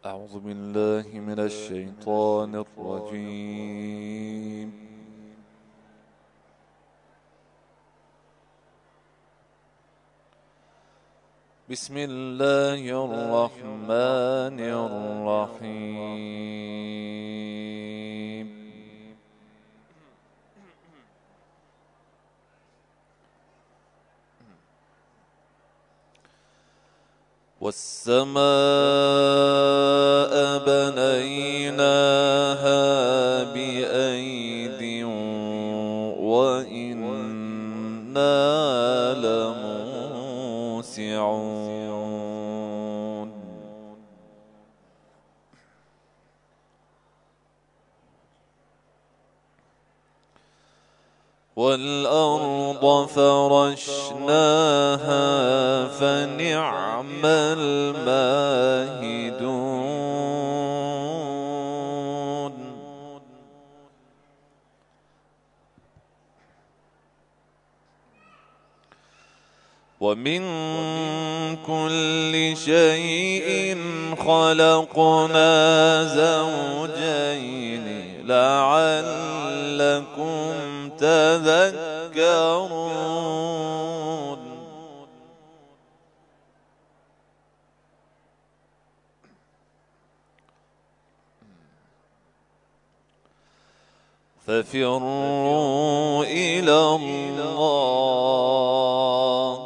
أعوذ بالله من الشيطان الرجيم. بسم الله الرحمن الرحيم. والسماء بنيناها بأيد وإنا لموسعون. والأرض فرشناها فنعم الماهدون. ومن كل شيء خلقنا زوجين لعلكم تذكرون. ففروا إلى الله.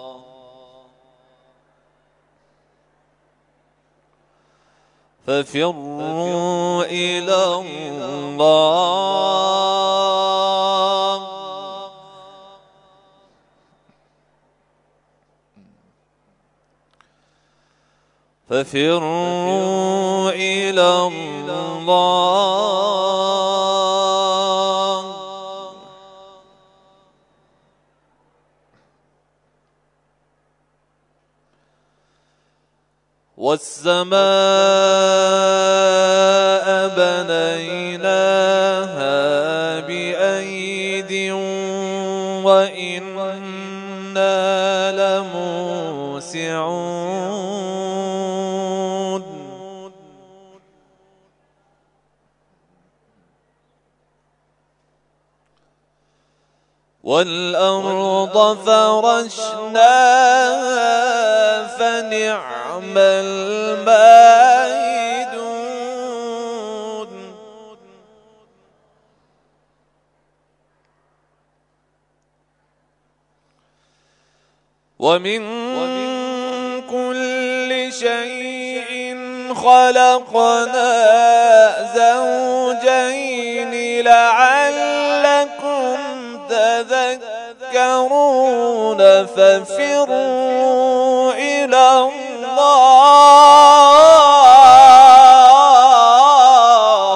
ففروا إلى الله. ففروا إلى الله. والسماء بنيناها بأيد وإنا لموسعون. والأرض فرشناها فنعم الماهدون. ومن كل شيء خلقنا زوجين لعلكم تذكرون. ففروا إلى الله.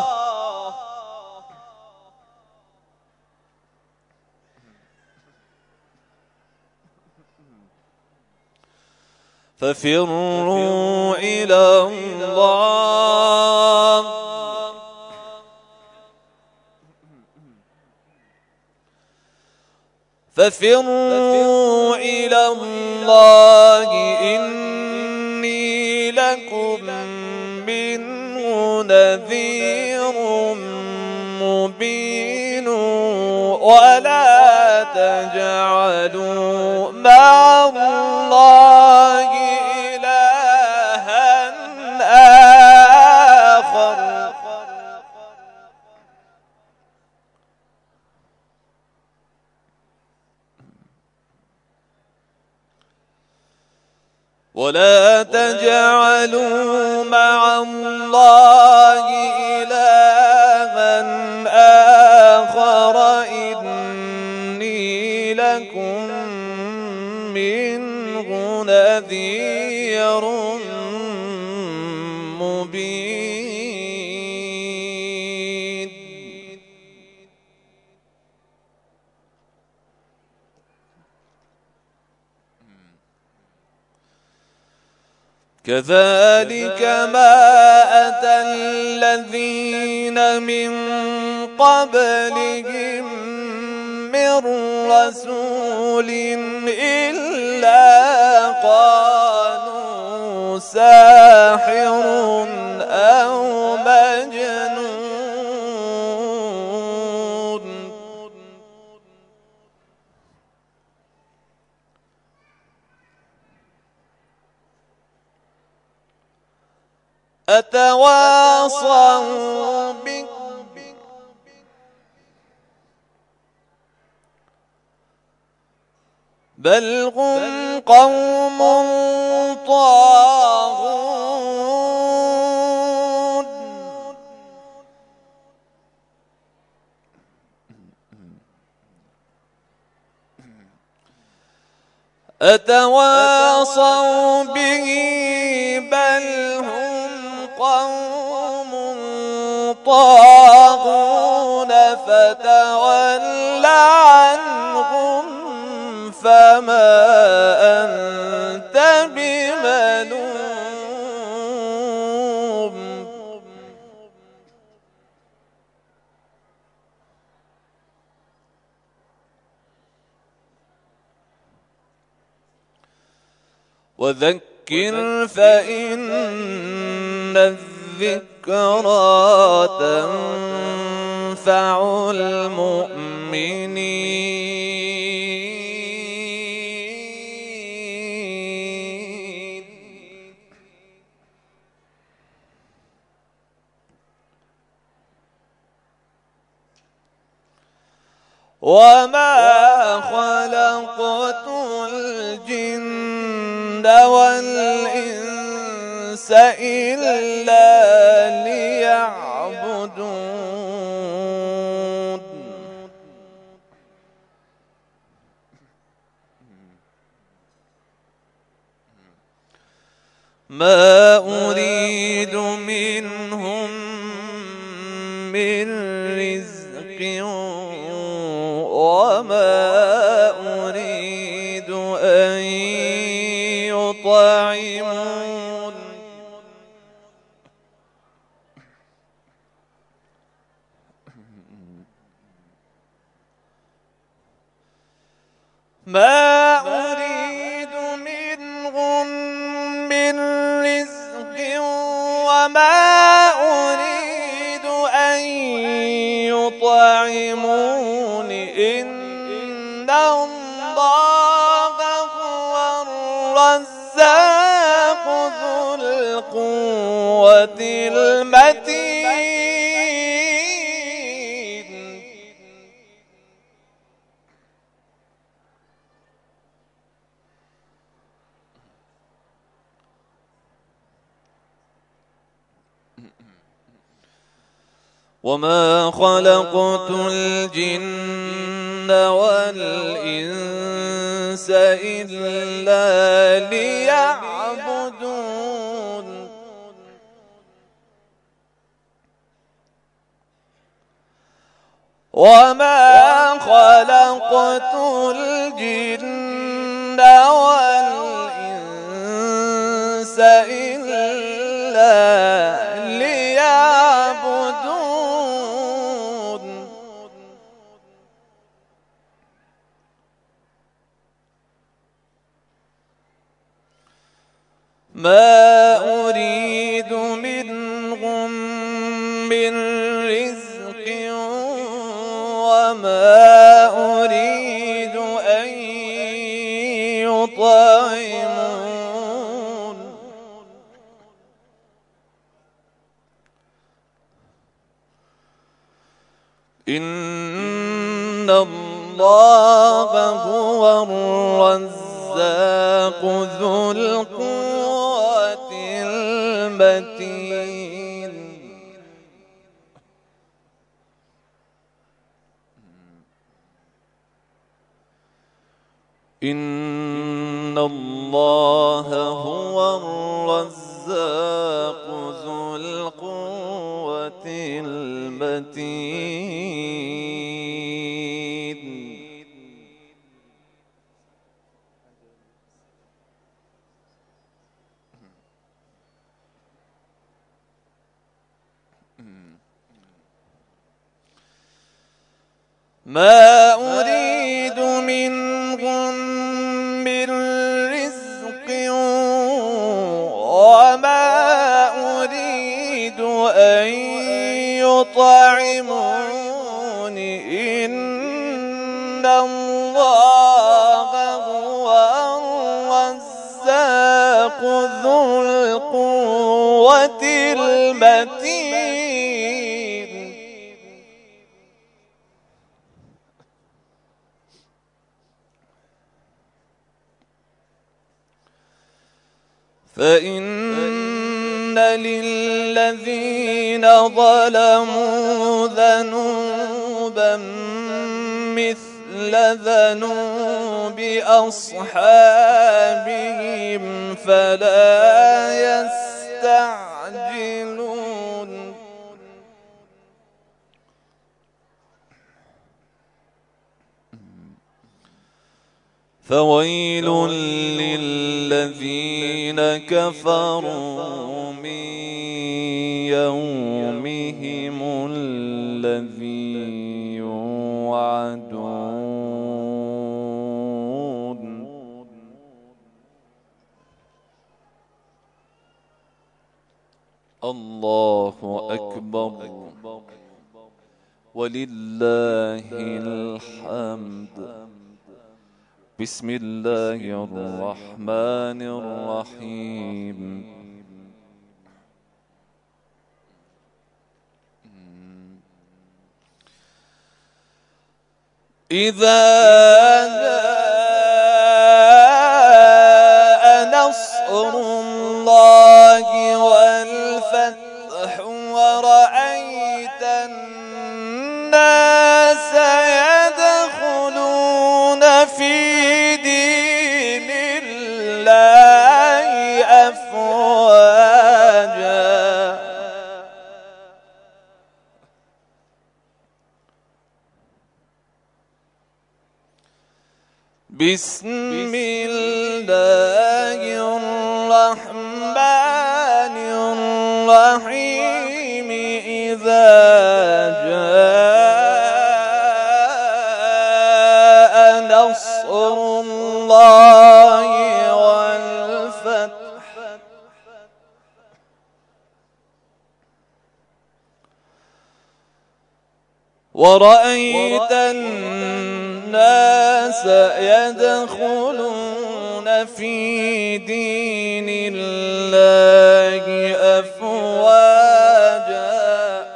ففروا إلى الله. ففروا إلى الله إني لكم منه نذير مبين. ولا تجعلوا مع الله إلها آخر. ولا تجعلوا مع الله إلها آخر إني لكم منه نذير مبين. كذلك ما أتى الذين من قبلهم من رسول إلا قالوا ساحر أتواصوا به بل هم قوم طاغون أتواصوا به بل هم قوم طاغون فتول عنهم فما أنت بملوم وذكر فإن الذكرى تنفع المؤمنين وما خلقت الجن والإنس إلا ليعبدون ما أريد منهم من رزق وما أريد أن يطعمون ما أريد منهم من رزق وما أريد أن يطعمون إن الله هو الرزاق ذو القوة المتين وما خلقت الجن والإنس إلا ليعبدون وما خلقت الجن والإنس إلا ليعبدون ما أريد منهم من رزق وما أريد أن يطعمون إن الله هو الرزاق ذو القوة المتين إن الله هو الرزاق ذو القوة المتين ما أريد منهم من رزق وما أريد أن يطعمون إن الله هو الرزاق ذو القوة القوة المتين فإن للذين ظلموا ذنوبا مثل ذنوب أصحابهم فلا يستعجلون فويل للذين كفروا من يومهم الذي يوعدون الله أكبر ولله الحمد. بسم الله الرحمن الرحيم. إذا جاء نصر الله والفتح ورأيت الناس يدخلون في دين الله أفواجا بسم الله الرحمن الرحيم. إذا جاء نصر الله والفتح ورأيت الناس يدخلون في دين الله أفواجا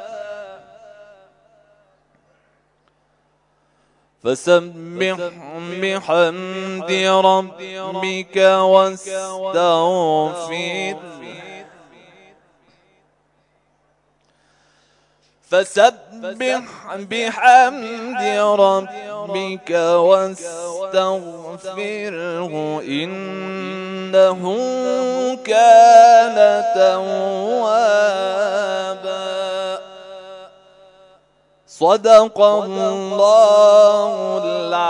فسبح بحمد ربك واستغفره فسبح بحمد ربك واستغفره إنه كان توابا. صدق الله العظيم.